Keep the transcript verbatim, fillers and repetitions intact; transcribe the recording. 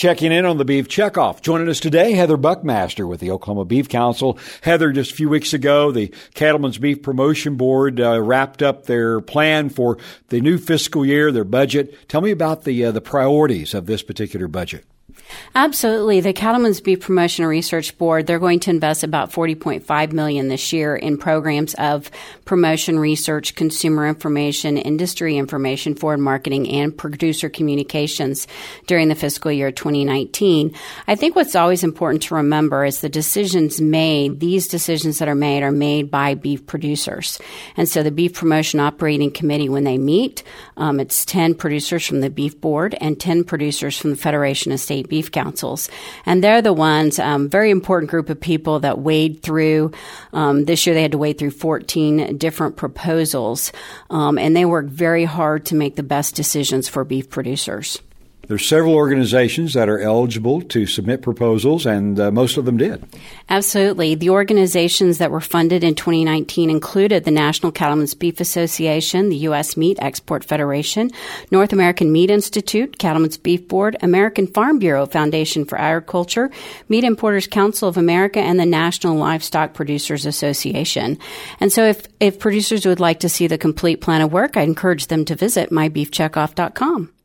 Checking in on the Beef Checkoff. Joining us today, Heather Buckmaster with the Oklahoma Beef Council. Heather, just a few weeks ago, the Cattlemen's Beef Promotion Board uh, wrapped up their plan for the new fiscal year, their budget. Tell me about the uh, the priorities of this particular budget. Absolutely. The Cattlemen's Beef Promotion and Research Board, they're going to invest about forty point five million dollars this year in programs of promotion, research, consumer information, industry information, foreign marketing, and producer communications during the fiscal year twenty nineteen. I think what's always important to remember is the decisions made, these decisions that are made are made by beef producers. And so the Beef Promotion Operating Committee, when they meet, um, it's ten producers from the Beef Board and ten producers from the Federation of State Beef Councils. And they're the ones, um, very important group of people that wade through, um, this year they had to wade through fourteen different proposals, um, and they worked very hard to make the best decisions for beef producers. There's several organizations that are eligible to submit proposals, and uh, most of them did. Absolutely. The organizations that were funded in twenty nineteen included the National Cattlemen's Beef Association, the U S Meat Export Federation, North American Meat Institute, Cattlemen's Beef Board, American Farm Bureau Foundation for Agriculture, Meat Importers Council of America, and the National Livestock Producers Association. And so if, if producers would like to see the complete plan of work, I encourage them to visit my beef checkoff dot com.